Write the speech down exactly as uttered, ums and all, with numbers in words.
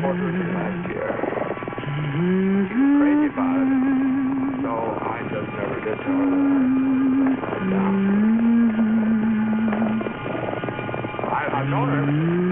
Portland last year. She was crazy about it. So I just never did tell her that I was down. I, I've known her ever since